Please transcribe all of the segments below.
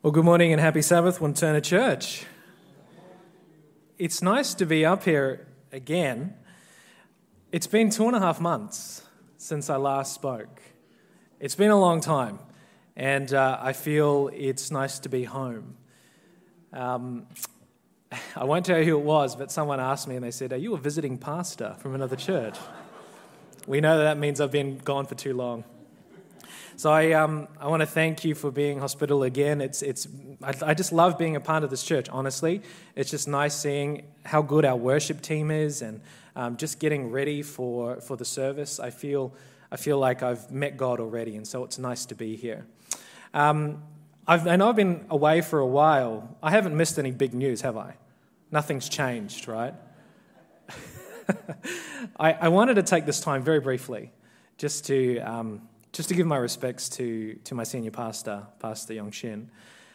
Well, good morning and happy Sabbath, Wanturna Church. It's nice to be up here again. It's been 2.5 months since I last spoke. It's been a long time, and I feel it's nice to be home. I won't tell you who it was, but someone asked me and they said, "Are you a visiting pastor from another church?" We know that means I've been gone for too long. So I want to thank you for being hospitable again. I just love being a part of this church, honestly. It's just nice seeing how good our worship team is and just getting ready for the service. I feel like I've met God already, and so it's nice to be here. I've been away for a while. I haven't missed any big news, have I? Nothing's changed, right? I wanted to take this time very briefly just to give my respects to my senior pastor, Pastor Yong Shin.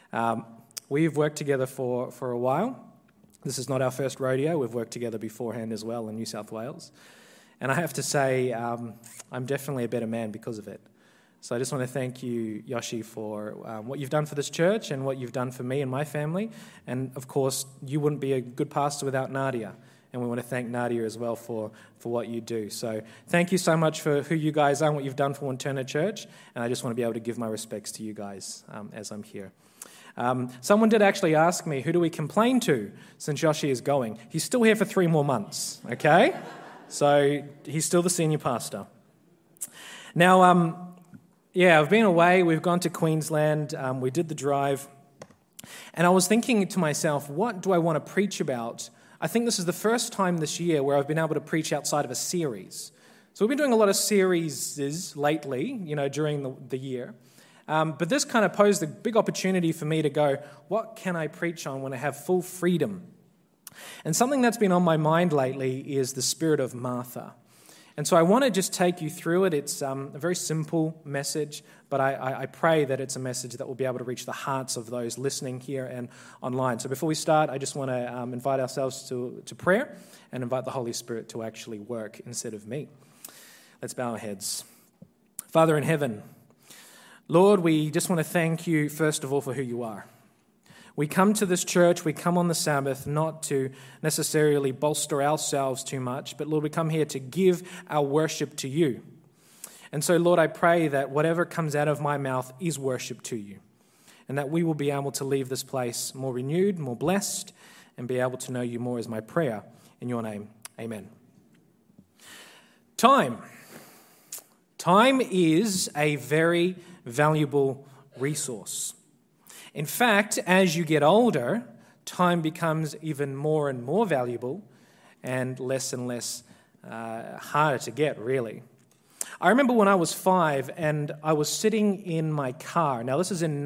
We've worked together for a while. This is not our first rodeo. We've worked together beforehand as well in New South Wales. And I have to say, I'm definitely a better man because of it. So I just want to thank you, Yoshi, for what you've done for this church and what you've done for me and my family. And, of course, you wouldn't be a good pastor without Nadia. And we want to thank Nadia as well for what you do. So thank you so much for who you guys are and what you've done for Wanturna Church. And I just want to be able to give my respects to you guys as I'm here. Someone did actually ask me, who do we complain to since Yoshi is going? He's still here for 3 more months, okay? So he's still the senior pastor. Now, I've been away. We've gone to Queensland. We did the drive. And I was thinking to myself, what do I want to preach about? I think this is the first time this year where I've been able to preach outside of a series. So we've been doing a lot of series lately, during the year. But this kind of posed a big opportunity for me to go, what can I preach on when I have full freedom? And something that's been on my mind lately is the spirit of Martha. And so I want to just take you through it. It's a very simple message, but I pray that it's a message that will be able to reach the hearts of those listening here and online. So before we start, I just want to invite ourselves to prayer and invite the Holy Spirit to actually work instead of me. Let's bow our heads. Father in heaven, Lord, we just want to thank you, first of all, for who you are. We come to this church, we come on the Sabbath not to necessarily bolster ourselves too much, but Lord, we come here to give our worship to you. And so, Lord, I pray that whatever comes out of my mouth is worship to you, and that we will be able to leave this place more renewed, more blessed, and be able to know you more is my prayer. In your name, amen. Time. Time is a very valuable resource. In fact, as you get older, time becomes even more and more valuable and less harder to get, really. I remember when I was 5 and I was sitting in my car. Now, this is in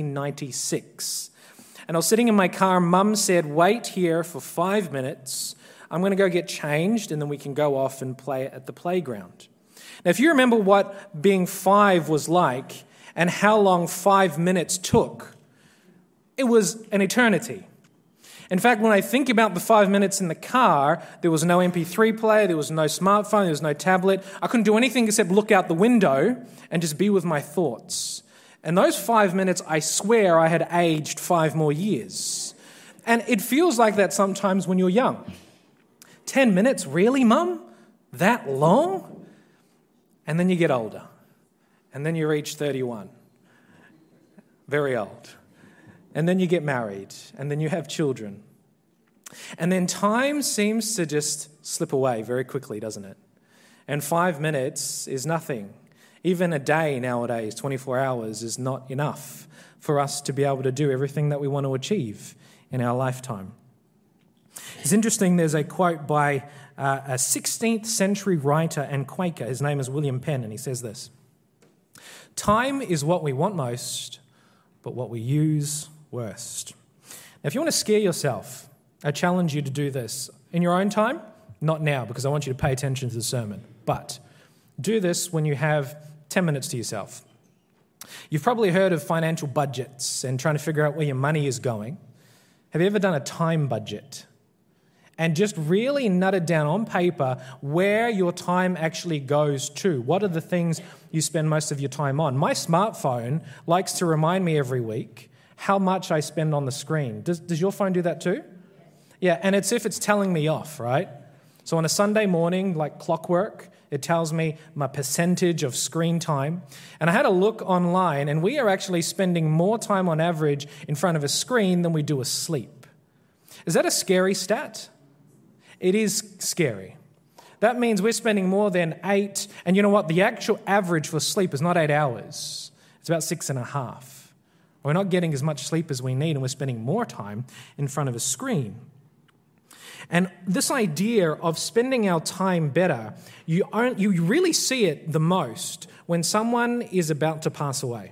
1996. And I was sitting in my car. Mum said, wait here for 5 minutes. I'm going to go get changed and then we can go off and play at the playground. Now, if you remember what being 5 was like and how long 5 minutes took, it was an eternity. In fact, when I think about the 5 minutes in the car, there was no MP3 player, there was no smartphone, there was no tablet. I couldn't do anything except look out the window and just be with my thoughts. And those 5 minutes, I swear I had aged 5 more years. And it feels like that sometimes when you're young. 10 minutes, really, Mum? That long? And then you get older. And then you reach 31. Very old. And then you get married, and then you have children. And then time seems to just slip away very quickly, doesn't it? And 5 minutes is nothing. Even a day nowadays, 24 hours, is not enough for us to be able to do everything that we want to achieve in our lifetime. It's interesting, there's a quote by a 16th century writer and Quaker. His name is William Penn, and he says this: "Time is what we want most, but what we use worst." Now, if you want to scare yourself, I challenge you to do this in your own time. Not now, because I want you to pay attention to the sermon. But do this when you have 10 minutes to yourself. You've probably heard of financial budgets and trying to figure out where your money is going. Have you ever done a time budget? And just really nutted down on paper where your time actually goes to. What are the things you spend most of your time on? My smartphone likes to remind me every week how much I spend on the screen. Does your phone do that too? Yeah, and it's if it's telling me off, right? So on a Sunday morning, like clockwork, it tells me my percentage of screen time. And I had a look online, and we are actually spending more time on average in front of a screen than we do asleep. Is that a scary stat? It is scary. That means we're spending more than 8, and you know what? The actual average for sleep is not 8 hours. It's about 6.5. We're not getting as much sleep as we need, and we're spending more time in front of a screen. And this idea of spending our time better, you really see it the most when someone is about to pass away.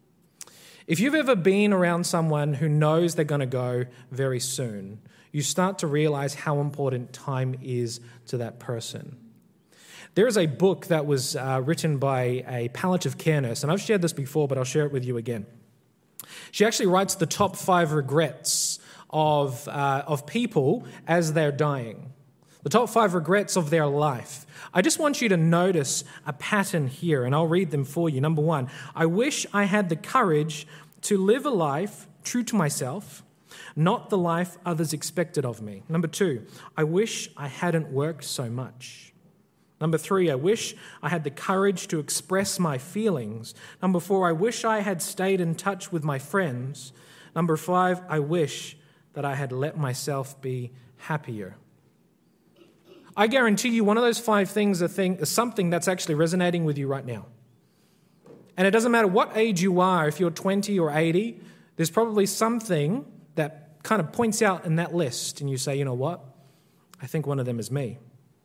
If you've ever been around someone who knows they're going to go very soon, you start to realize how important time is to that person. There is a book that was written by a palliative care nurse, and I've shared this before, but I'll share it with you again. She actually writes the top 5 regrets of people as they're dying. The top 5 regrets of their life. I just want you to notice a pattern here, and I'll read them for you. Number 1, I wish I had the courage to live a life true to myself, not the life others expected of me. Number 2, I wish I hadn't worked so much. Number 3, I wish I had the courage to express my feelings. Number 4, I wish I had stayed in touch with my friends. Number 5, I wish that I had let myself be happier. I guarantee you one of those 5 things is something that's actually resonating with you right now. And it doesn't matter what age you are, if you're 20 or 80, there's probably something that kind of points out in that list, and you say, you know what? I think one of them is me.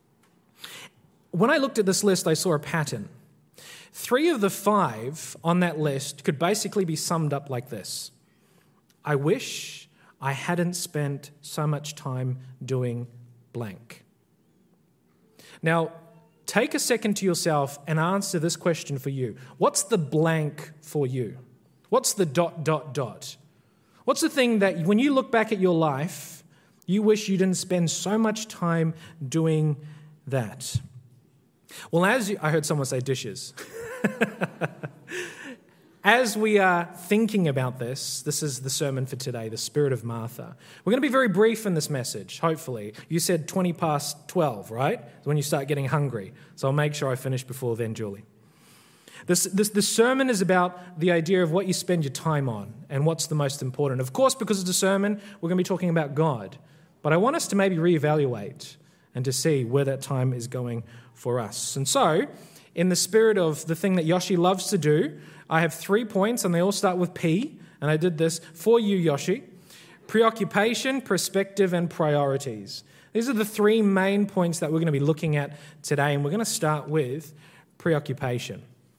When I looked at this list, I saw a pattern. 3 of the 5 on that list could basically be summed up like this. I wish I hadn't spent so much time doing blank. Now, take a second to yourself and answer this question for you. What's the blank for you? What's the ... What's the thing that when you look back at your life, you wish you didn't spend so much time doing that? Well, I heard someone say dishes. As we are thinking about this is the sermon for today, the Spirit of Martha. We're going to be very brief in this message, hopefully. You said 20 past 12, right? When you start getting hungry. So I'll make sure I finish before then, Julie. This sermon is about the idea of what you spend your time on and what's the most important. Of course, because it's a sermon, we're going to be talking about God. But I want us to maybe reevaluate and to see where that time is going for us. And so, in the spirit of the thing that Yoshi loves to do, I have 3 points, and they all start with P, and I did this for you, Yoshi. Preoccupation, perspective, and priorities. These are the 3 main points that we're going to be looking at today, and we're going to start with preoccupation.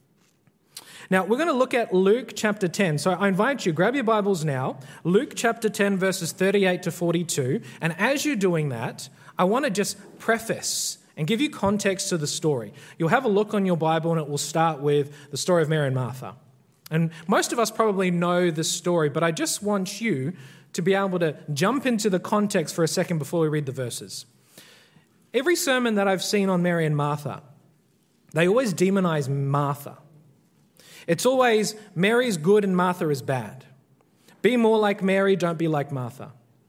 Now, we're going to look at Luke chapter 10. So I invite you, grab your Bibles now, Luke chapter 10, verses 38 to 42, and as you're doing that, I want to just preface and give you context to the story. You'll have a look on your Bible and it will start with the story of Mary and Martha. And most of us probably know this story, but I just want you to be able to jump into the context for a second before we read the verses. Every sermon that I've seen on Mary and Martha, they always demonize Martha. It's always Mary's good and Martha is bad. Be more like Mary, don't be like Martha.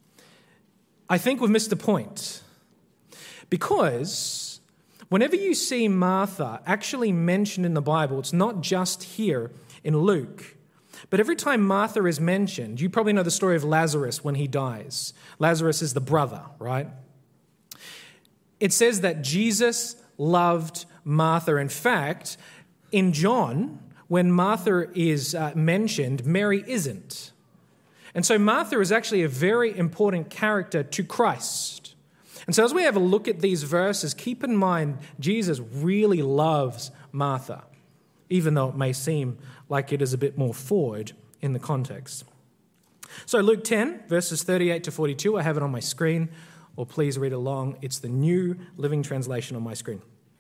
I think we've missed the point. Because whenever you see Martha actually mentioned in the Bible, it's not just here in Luke, but every time Martha is mentioned, you probably know the story of Lazarus when he dies. Lazarus is the brother, right? It says that Jesus loved Martha. In fact, in John, when Martha is mentioned, Mary isn't. And so Martha is actually a very important character to Christ. And so as we have a look at these verses, keep in mind Jesus really loves Martha, even though it may seem like it is a bit more forward in the context. So Luke 10, verses 38 to 42, I have it on my screen, or please read along. It's the New Living Translation on my screen.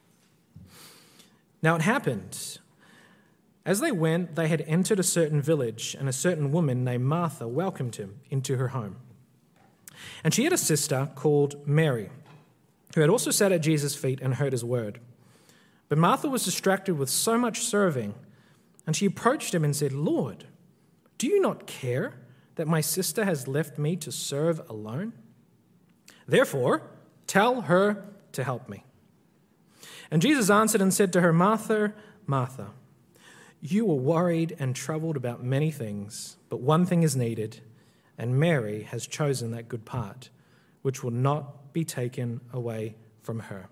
Now it happened, as they went, they had entered a certain village, and a certain woman named Martha welcomed him into her home. And she had a sister called Mary, who had also sat at Jesus' feet and heard his word. But Martha was distracted with so much serving, and she approached him and said, "Lord, do you not care that my sister has left me to serve alone? Therefore, tell her to help me." And Jesus answered and said to her, "Martha, Martha, you are worried and troubled about many things, but one thing is needed, and Mary has chosen that good part, which will not be taken away from her."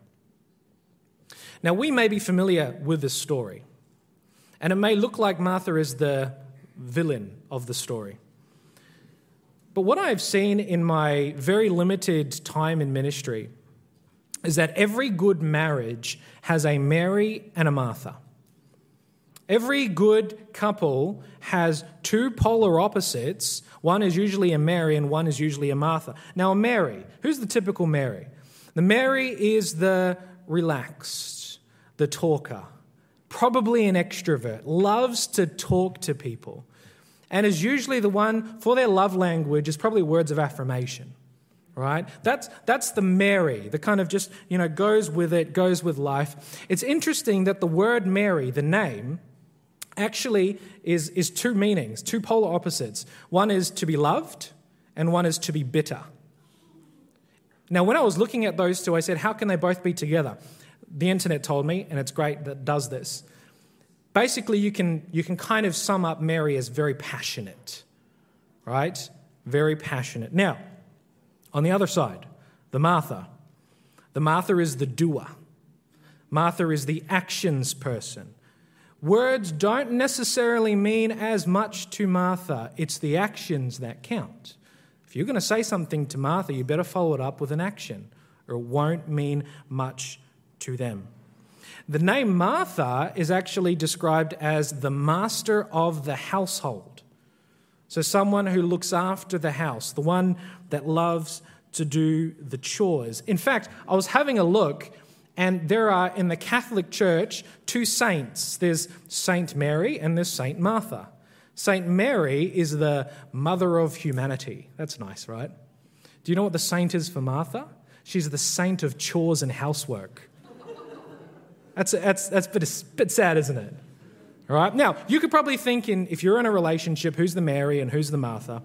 Now, we may be familiar with this story, and it may look like Martha is the villain of the story. But what I've seen in my very limited time in ministry is that every good marriage has a Mary and a Martha. Every good couple has two polar opposites. One is usually a Mary and one is usually a Martha. Now, a Mary, who's the typical Mary? The Mary is the relaxed, the talker, probably an extrovert, loves to talk to people, and is usually the one, for their love language, is probably words of affirmation. Right? That's the Mary, the kind of just, goes with it, goes with life. It's interesting that the word Mary, the name, actually is two meanings, two polar opposites. One is to be loved and one is to be bitter. Now, when I was looking at those two, I said, how can they both be together? The internet told me, and it's great that it does this. Basically, you can kind of sum up Mary as very passionate, right? Very passionate. Now, on the other side, the Martha. The Martha is the doer. Martha is the actions person. Words don't necessarily mean as much to Martha. It's the actions that count. If you're going to say something to Martha, you better follow it up with an action, or it won't mean much to them. The name Martha is actually described as the master of the household. So someone who looks after the house, the one that loves to do the chores. In fact, I was having a look, and there are in the Catholic Church two saints. There's Saint Mary and there's Saint Martha. Saint Mary is the mother of humanity. That's nice, right? Do you know what the saint is for Martha? She's the saint of chores and housework. That's a bit sad, isn't it? All right. Now, you could probably think if you're in a relationship, who's the Mary and who's the Martha?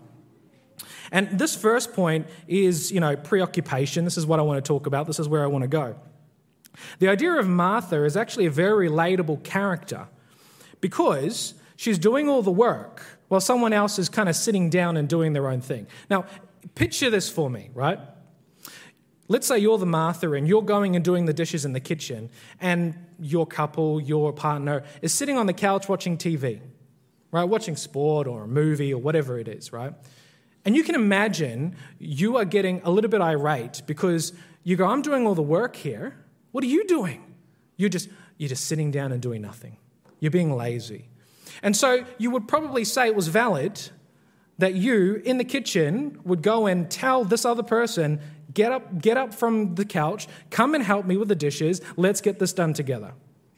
And this first point is, preoccupation. This is what I want to talk about. This is where I want to go. The idea of Martha is actually a very relatable character because she's doing all the work while someone else is kind of sitting down and doing their own thing. Now, picture this for me, right? Let's say you're the Martha and you're going and doing the dishes in the kitchen, and your couple, your partner, is sitting on the couch watching TV, right? Watching sport or a movie or whatever it is, right? And you can imagine you are getting a little bit irate because you go, I'm doing all the work here. What are you doing? You're just sitting down and doing nothing. You're being lazy. And so you would probably say it was valid that you, in the kitchen, would go and tell this other person, get up from the couch, come and help me with the dishes, let's get this done together.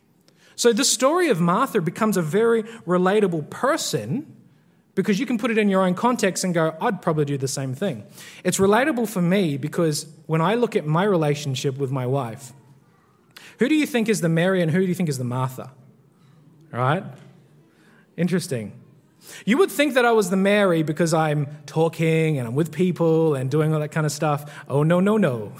So the story of Martha becomes a very relatable person because you can put it in your own context and go, I'd probably do the same thing. It's relatable for me because when I look at my relationship with my wife, who do you think is the Mary and who do you think is the Martha? All right? Interesting. You would think that I was the Mary because I'm talking and I'm with people and doing all that kind of stuff. Oh, no.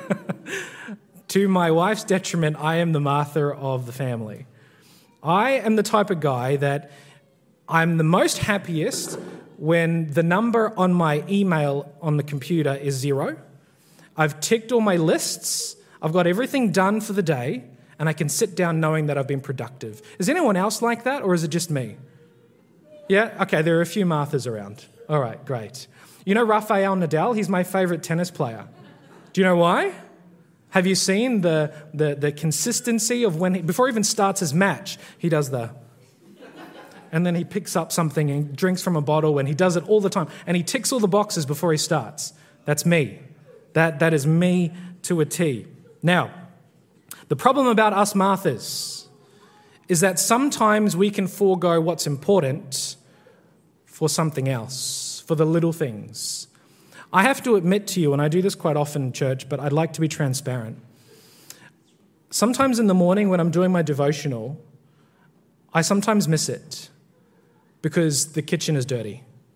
To my wife's detriment, I am the Martha of the family. I am the type of guy that I'm the most happiest when the number on my email on the computer is 0. I've ticked all my lists. I've got everything done for the day, and I can sit down knowing that I've been productive. Is anyone else like that, or is it just me? Yeah? Okay, there are a few Marthas around. All right, great. You know Rafael Nadal? He's my favorite tennis player. Do you know why? Have you seen the consistency of before he even starts his match, he does and then he picks up something and drinks from a bottle, and he does it all the time. And he ticks all the boxes before he starts. That's me. That is me to a T. Now, the problem about us Marthas is that sometimes we can forego what's important for something else, for the little things. I have to admit to you, and I do this quite often in church, but I'd like to be transparent. Sometimes in the morning when I'm doing my devotional, I sometimes miss it because the kitchen is dirty.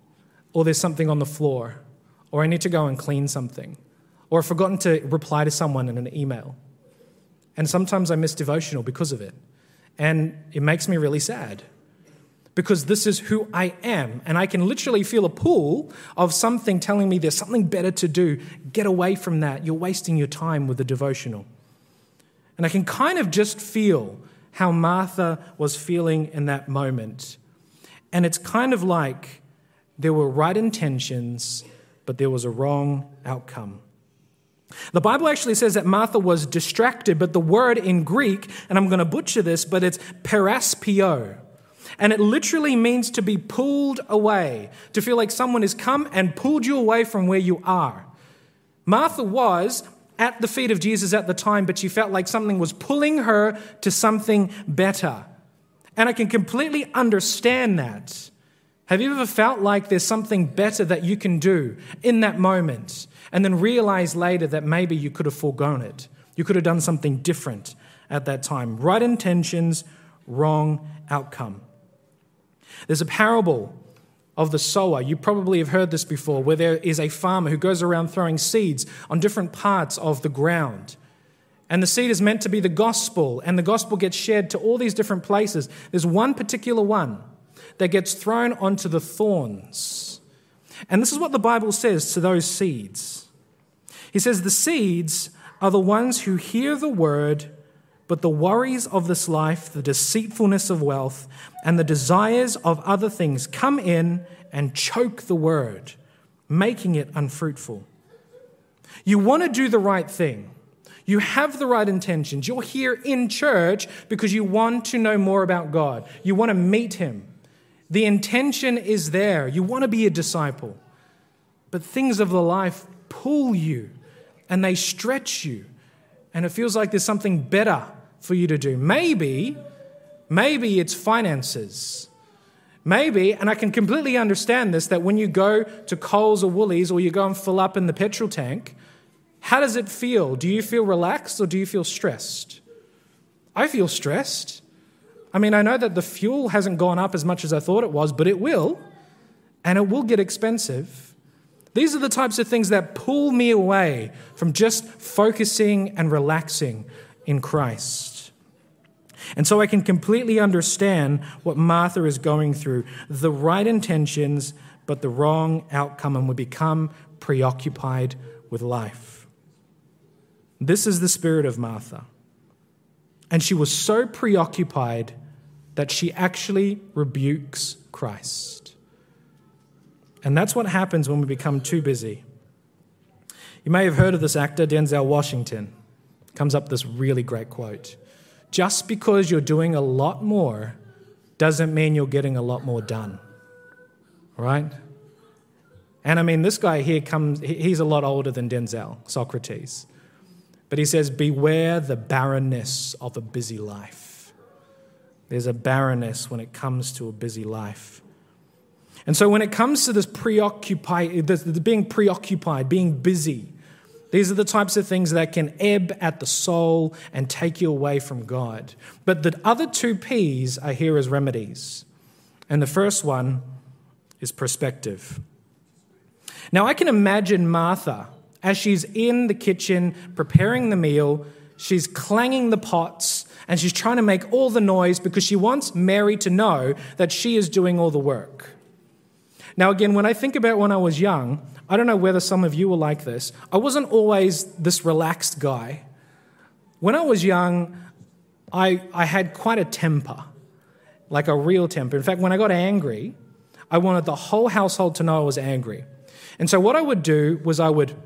or there's something on the floor, or I need to go and clean something, or I've forgotten to reply to someone in an email. And sometimes I miss devotional because of it. And it makes me really sad because this is who I am. And I can literally feel a pull of something telling me there's something better to do. Get away from that. You're wasting your time with the devotional. And I can kind of just feel how Martha was feeling in that moment. And it's kind of like there were right intentions, but there was a wrong outcome. The Bible actually says that Martha was distracted, but the word in Greek, and I'm going to butcher this, but it's peraspio. And it literally means to be pulled away, to feel like someone has come and pulled you away from where you are. Martha was at the feet of Jesus at the time, but she felt like something was pulling her to something better. And I can completely understand that. Have you ever felt like there's something better that you can do in that moment and then realize later that maybe you could have foregone it? You could have done something different at that time. Right intentions, wrong outcome. There's a parable of the sower. You probably have heard this before, where there is a farmer who goes around throwing seeds on different parts of the ground. And the seed is meant to be the gospel, and the gospel gets shared to all these different places. There's one particular one that gets thrown onto the thorns. And this is what the Bible says to those seeds. He says, the seeds are the ones who hear the word, but the worries of this life, the deceitfulness of wealth, and the desires of other things come in and choke the word, making it unfruitful. You want to do the right thing. You have the right intentions. You're here in church because you want to know more about God. You want to meet him. The intention is there. You want to be a disciple. But things of the life pull you and they stretch you. And it feels like there's something better for you to do. Maybe it's finances. Maybe, and I can completely understand this, that when you go to Coles or Woolies or you go and fill up in the petrol tank, how does it feel? Do you feel relaxed or do you feel stressed? I feel stressed. I mean, I know that the fuel hasn't gone up as much as I thought it was, but it will, and it will get expensive. These are the types of things that pull me away from just focusing and relaxing in Christ. And so I can completely understand what Martha is going through. The right intentions, but the wrong outcome, and we become preoccupied with life. This is the spirit of Martha. And she was so preoccupied that she actually rebukes Christ. And that's what happens when we become too busy. You may have heard of this actor, Denzel Washington. Comes up this really great quote. Just because you're doing a lot more doesn't mean you're getting a lot more done. Right? And I mean, this guy here he's a lot older than Denzel, Socrates. But he says, beware the barrenness of a busy life. There's a barrenness when it comes to a busy life. And so when it comes to this being preoccupied, being busy, these are the types of things that can ebb at the soul and take you away from God. But the other two P's are here as remedies. And the first one is perspective. Now I can imagine Martha, as she's in the kitchen preparing the meal, she's clanging the pots and she's trying to make all the noise because she wants Mary to know that she is doing all the work. Now again, when I think about when I was young, I don't know whether some of you were like this. I wasn't always this relaxed guy. When I was young, I had quite a temper, like a real temper. In fact, when I got angry, I wanted the whole household to know I was angry. And so what I would do was I would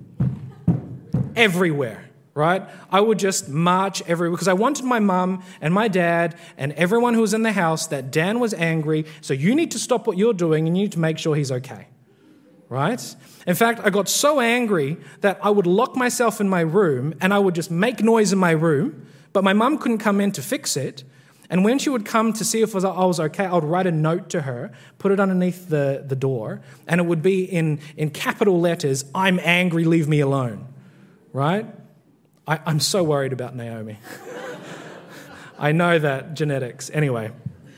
everywhere, right? I would just march everywhere because I wanted my mum and my dad and everyone who was in the house that Dan was angry, so you need to stop what you're doing and you need to make sure he's okay, right? In fact, I got so angry that I would lock myself in my room and I would just make noise in my room, but my mum couldn't come in to fix it. And when she would come to see if I was okay, I would write a note to her, put it underneath the door, and it would be in capital letters, "I'm angry, leave me alone." Right? I'm so worried about Naomi. I know that, genetics. Anyway.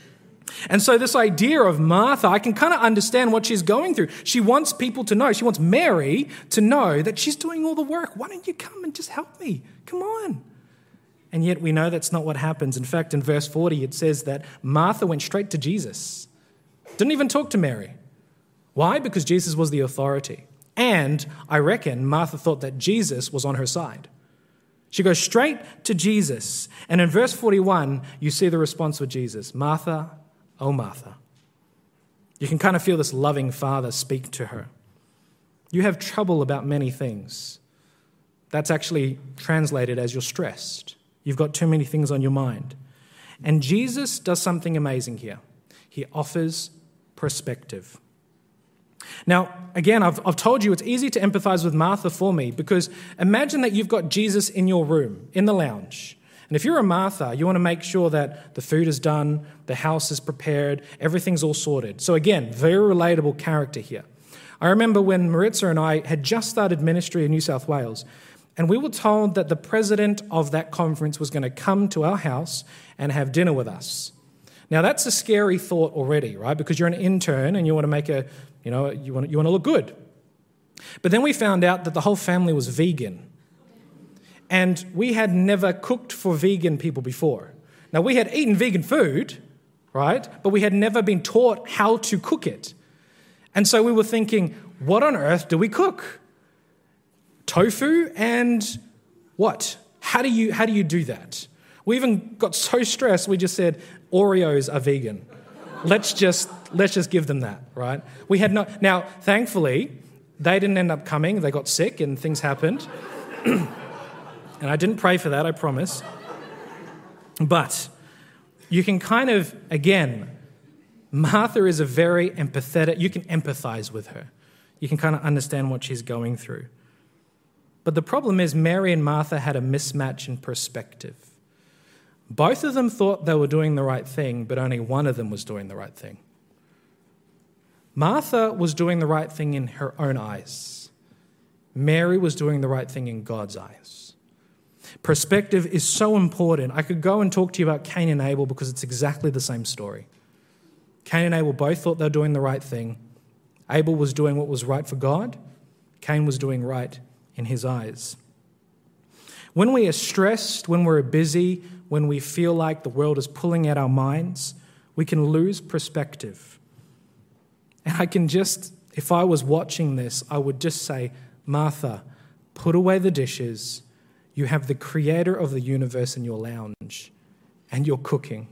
And so this idea of Martha, I can kind of understand what she's going through. She wants people to know, she wants Mary to know that she's doing all the work. Why don't you come and just help me? Come on. And yet we know that's not what happens. In fact, in verse 40, it says that Martha went straight to Jesus. Didn't even talk to Mary. Why? Because Jesus was the authority. And I reckon Martha thought that Jesus was on her side. She goes straight to Jesus. And in verse 41, you see the response of Jesus. Martha, oh Martha. You can kind of feel this loving Father speak to her. You have trouble about many things. That's actually translated as you're stressed. You've got too many things on your mind. And Jesus does something amazing here. He offers perspective. Now, again, I've told you it's easy to empathize with Martha for me, because imagine that you've got Jesus in your room, in the lounge. And if you're a Martha, you want to make sure that the food is done, the house is prepared, everything's all sorted. So again, very relatable character here. I remember when Maritza and I had just started ministry in New South Wales, and we were told that the president of that conference was going to come to our house and have dinner with us. Now, that's a scary thought already, right? Because you're an intern and you want to make you want to look good. But then we found out that the whole family was vegan. And we had never cooked for vegan people before. Now, we had eaten vegan food, right? But we had never been taught how to cook it. And so we were thinking, what on earth do we cook? Tofu and what? How do you do that? We even got so stressed, we just said, Oreos are vegan. Let's just give them that, right? We had no. Now, thankfully, they didn't end up coming. They got sick and things happened. And I didn't pray for that, I promise. But you can kind of, again, Martha is a very empathetic, you can empathize with her. You can kind of understand what she's going through. But the problem is Mary and Martha had a mismatch in perspective. Both of them thought they were doing the right thing, but only one of them was doing the right thing. Martha was doing the right thing in her own eyes. Mary was doing the right thing in God's eyes. Perspective is so important. I could go and talk to you about Cain and Abel because it's exactly the same story. Cain and Abel both thought they were doing the right thing. Abel was doing what was right for God. Cain was doing right in his eyes. When we are stressed, when we're busy, when we feel like the world is pulling at our minds, we can lose perspective. And I can just, if I was watching this, I would just say, Martha, put away the dishes. You have the creator of the universe in your lounge, and you're cooking.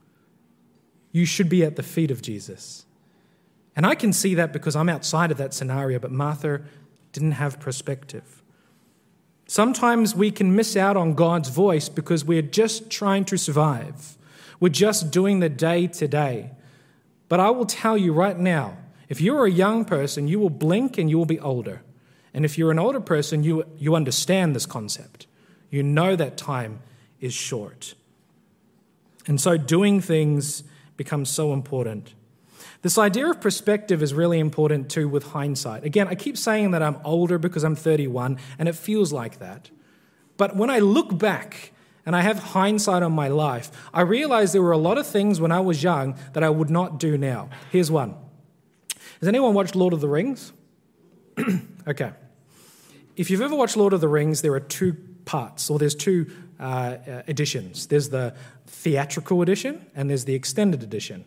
You should be at the feet of Jesus. And I can see that because I'm outside of that scenario, but Martha didn't have perspective. Sometimes we can miss out on God's voice because we're just trying to survive. We're just doing the day to day. But I will tell you right now, if you're a young person, you will blink and you will be older. And if you're an older person, you understand this concept. You know that time is short. And so doing things becomes so important. This idea of perspective is really important too with hindsight. Again, I keep saying that I'm older because I'm 31, and it feels like that. But when I look back and I have hindsight on my life, I realize there were a lot of things when I was young that I would not do now. Here's one. Has anyone watched Lord of the Rings? Okay. If you've ever watched Lord of the Rings, there are two parts, or there's two editions. There's the theatrical edition and there's the extended edition.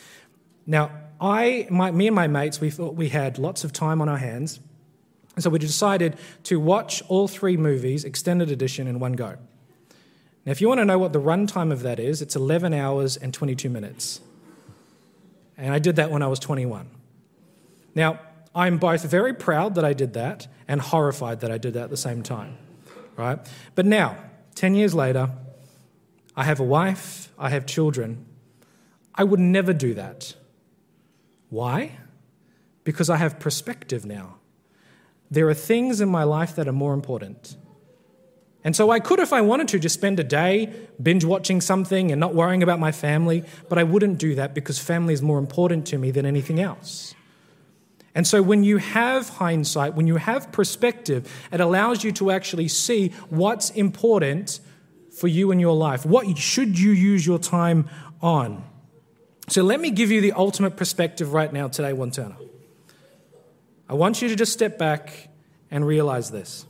Now, me and my mates, we thought we had lots of time on our hands, and so we decided to watch all three movies, extended edition, in one go. Now, if you want to know what the runtime of that is, it's 11 hours and 22 minutes. And I did that when I was 21. Now, I'm both very proud that I did that and horrified that I did that at the same time, right? But now, 10 years later, I have a wife, I have children. I would never do that. Why? Because I have perspective now. There are things in my life that are more important. And so I could, if I wanted to, just spend a day binge watching something and not worrying about my family, but I wouldn't do that because family is more important to me than anything else. And so when you have hindsight, when you have perspective, it allows you to actually see what's important for you in your life. What should you use your time on? So let me give you the ultimate perspective right now today, Wanturna. I want you to just step back and realize this.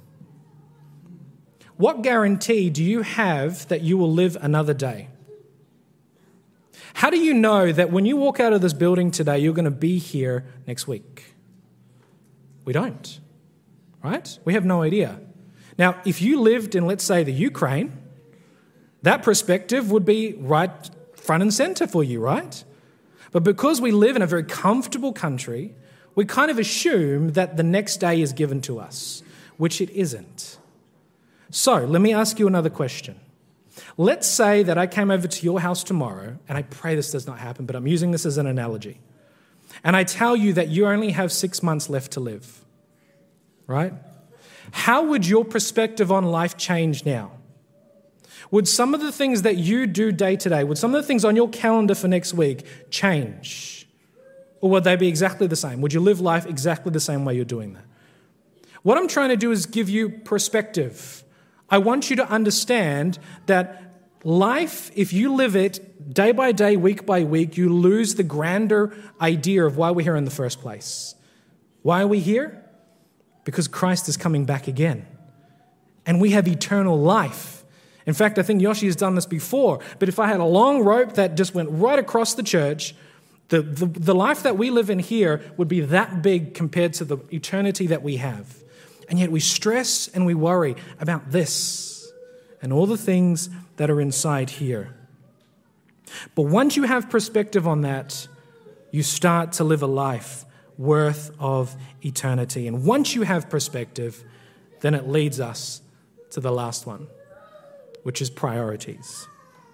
What guarantee do you have that you will live another day? How do you know that when you walk out of this building today, you're going to be here next week? We don't, right? We have no idea. Now, if you lived in, let's say, the Ukraine, that perspective would be right front and center for you, right? But because we live in a very comfortable country, we kind of assume that the next day is given to us, which it isn't. So let me ask you another question. Let's say that I came over to your house tomorrow, and I pray this does not happen, but I'm using this as an analogy. And I tell you that you only have 6 months left to live, right? How would your perspective on life change now? Would some of the things that you do day to day, would some of the things on your calendar for next week change? Or would they be exactly the same? Would you live life exactly the same way you're doing that? What I'm trying to do is give you perspective. I want you to understand that life, if you live it day by day, week by week, you lose the grander idea of why we're here in the first place. Why are we here? Because Christ is coming back again. And we have eternal life. In fact, I think Yoshi has done this before, but if I had a long rope that just went right across the church, the life that we live in here would be that big compared to the eternity that we have. And yet we stress and we worry about this and all the things that are inside here. But once you have perspective on that, you start to live a life worth of eternity. And once you have perspective, then it leads us to the last one, which is priorities.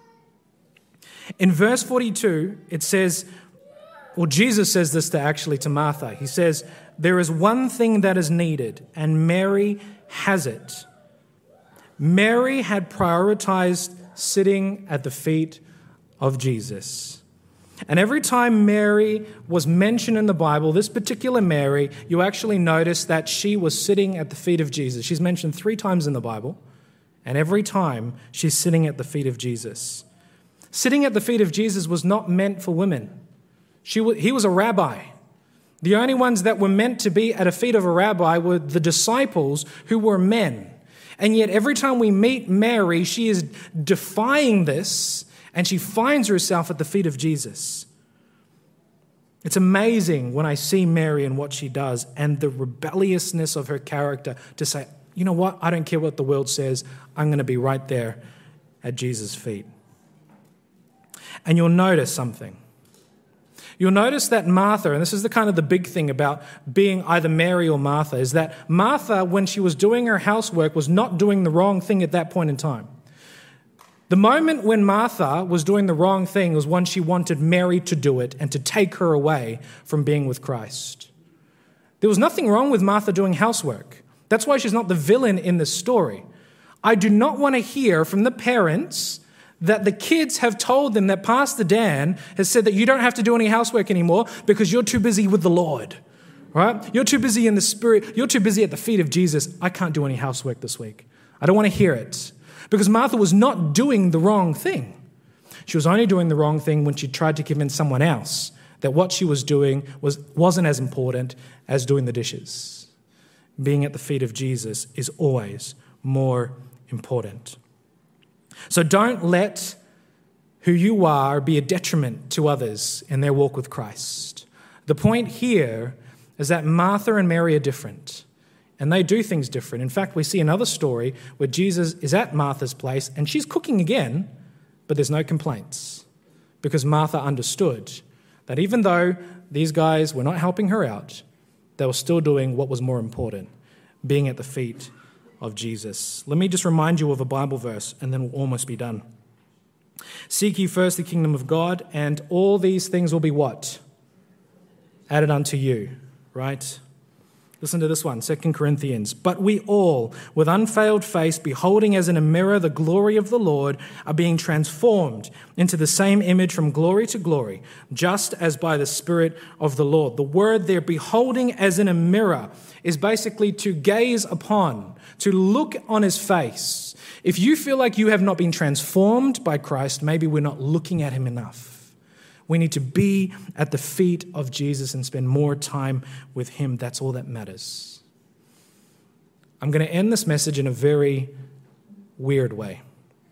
In verse 42, it says, well, Jesus says this to Martha. He says, there is one thing that is needed, and Mary has it. Mary had prioritized sitting at the feet of Jesus. And every time Mary was mentioned in the Bible, this particular Mary, you actually notice that she was sitting at the feet of Jesus. She's mentioned 3 times in the Bible, and every time she's sitting at the feet of Jesus. Sitting at the feet of Jesus was not meant for women. He was a rabbi. The only ones that were meant to be at the feet of a rabbi were the disciples who were men. And yet every time we meet Mary, she is defying this, and she finds herself at the feet of Jesus. It's amazing when I see Mary and what she does and the rebelliousness of her character to say, you know what, I don't care what the world says, I'm going to be right there at Jesus' feet. And you'll notice something. You'll notice that Martha, and this is the big thing about being either Mary or Martha, is that Martha, when she was doing her housework, was not doing the wrong thing at that point in time. The moment when Martha was doing the wrong thing was when she wanted Mary to do it and to take her away from being with Christ. There was nothing wrong with Martha doing housework. That's why she's not the villain in this story. I do not want to hear from the parents that the kids have told them that Pastor Dan has said that you don't have to do any housework anymore because you're too busy with the Lord, right? You're too busy in the Spirit. You're too busy at the feet of Jesus. I can't do any housework this week. I don't want to hear it because Martha was not doing the wrong thing. She was only doing the wrong thing when she tried to convince someone else that what she was doing wasn't as important as doing the dishes. Being at the feet of Jesus is always more important. So don't let who you are be a detriment to others in their walk with Christ. The point here is that Martha and Mary are different, and they do things different. In fact, we see another story where Jesus is at Martha's place, and she's cooking again, but there's no complaints, because Martha understood that even though these guys were not helping her out, they were still doing what was more important, being at the feet of Jesus. Let me just remind you of a Bible verse, and then we'll almost be done. Seek ye first the kingdom of God, and all these things will be what? Added unto you, right? Listen to this one, 2 Corinthians. But we all, with unveiled face, beholding as in a mirror the glory of the Lord, are being transformed into the same image from glory to glory, just as by the Spirit of the Lord. The word there, beholding as in a mirror, is basically to gaze upon, to look on his face. If you feel like you have not been transformed by Christ, maybe we're not looking at him enough. We need to be at the feet of Jesus and spend more time with him. That's all that matters. I'm going to end this message in a very weird way.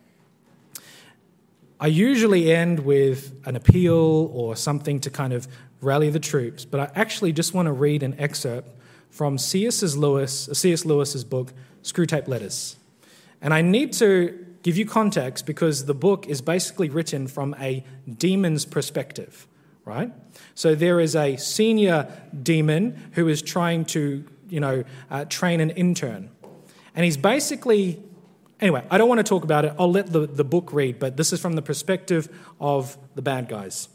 I usually end with an appeal or something to kind of rally the troops, but I actually just want to read an excerpt from C.S. Lewis's book, Screwtape Letters. And I need to give you context because the book is basically written from a demon's perspective, right? So there is a senior demon who is trying to, train an intern. And he's basically, anyway, I don't want to talk about it. I'll let the book read, but this is from the perspective of the bad guys.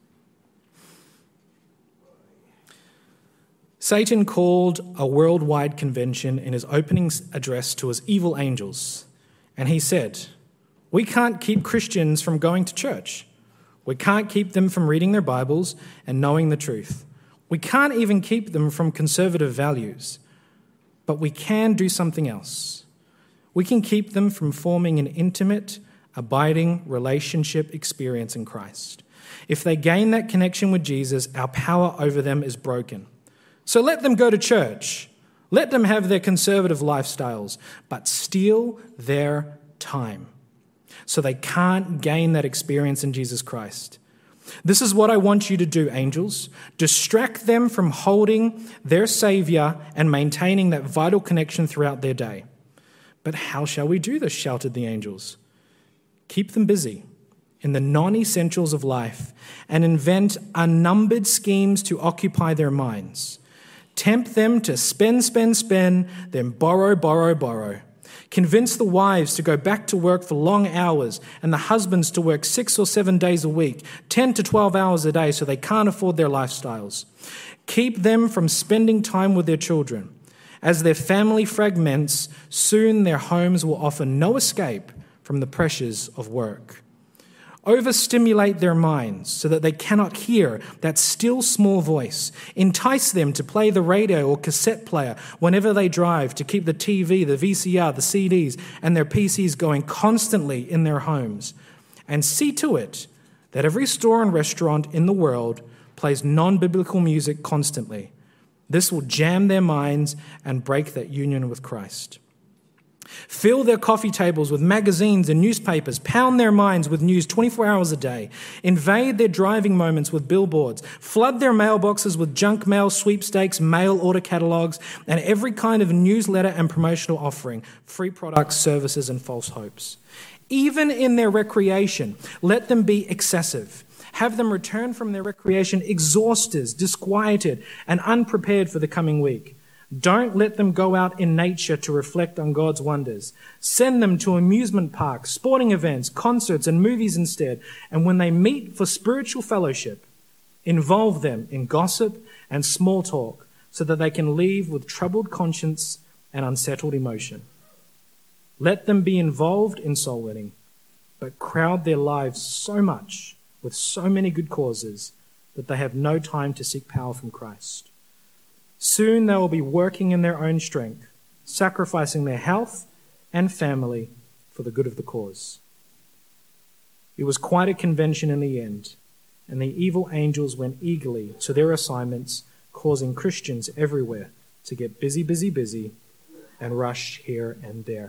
Satan called a worldwide convention in his opening address to his evil angels. And he said, "We can't keep Christians from going to church. We can't keep them from reading their Bibles and knowing the truth. We can't even keep them from conservative values. But we can do something else. We can keep them from forming an intimate, abiding relationship experience in Christ. If they gain that connection with Jesus, our power over them is broken. So let them go to church. Let them have their conservative lifestyles, but steal their time so they can't gain that experience in Jesus Christ. This is what I want you to do, angels. Distract them from holding their Savior and maintaining that vital connection throughout their day." "But how shall we do this?" shouted the angels. "Keep them busy in the non-essentials of life and invent unnumbered schemes to occupy their minds. Tempt them to spend, then borrow. Convince the wives to go back to work for long hours and the husbands to work 6 or 7 days a week, 10 to 12 hours a day so they can't afford their lifestyles. Keep them from spending time with their children. As their family fragments, soon their homes will offer no escape from the pressures of work. Overstimulate their minds so that they cannot hear that still small voice. Entice them to play the radio or cassette player whenever they drive to keep the TV, the VCR, the CDs, and their PCs going constantly in their homes. And see to it that every store and restaurant in the world plays non-biblical music constantly. This will jam their minds and break that union with Christ. Fill their coffee tables with magazines and newspapers. Pound their minds with news 24 hours a day. Invade their driving moments with billboards. Flood their mailboxes with junk mail, sweepstakes, mail order catalogs, and every kind of newsletter and promotional offering, free products, services, and false hopes. Even in their recreation, let them be excessive. Have them return from their recreation exhausted, disquieted, and unprepared for the coming week. Don't let them go out in nature to reflect on God's wonders. Send them to amusement parks, sporting events, concerts, and movies instead. And when they meet for spiritual fellowship, involve them in gossip and small talk so that they can leave with troubled conscience and unsettled emotion. Let them be involved in soul winning, but crowd their lives so much with so many good causes that they have no time to seek power from Christ. Soon they will be working in their own strength, sacrificing their health and family for the good of the cause. It was quite a convention in the end, and the evil angels went eagerly to their assignments, causing Christians everywhere to get busy, and rush here and there.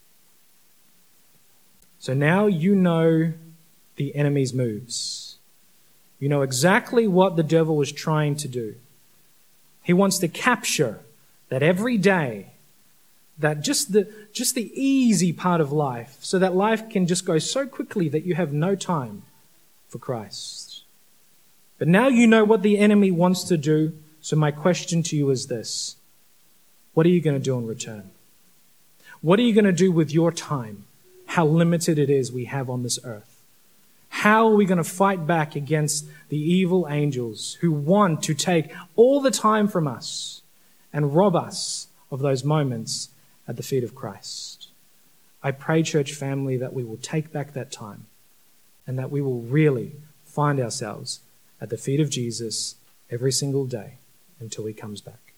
So now you know the enemy's moves. You know exactly what the devil was trying to do. He wants to capture that every day, that just the easy part of life, so that life can just go so quickly that you have no time for Christ. But now you know what the enemy wants to do, so my question to you is this: what are you going to do in return? What are you going to do with your time? How limited it is we have on this earth. How are we going to fight back against the evil angels who want to take all the time from us and rob us of those moments at the feet of Christ? I pray, church family, that we will take back that time and that we will really find ourselves at the feet of Jesus every single day until he comes back.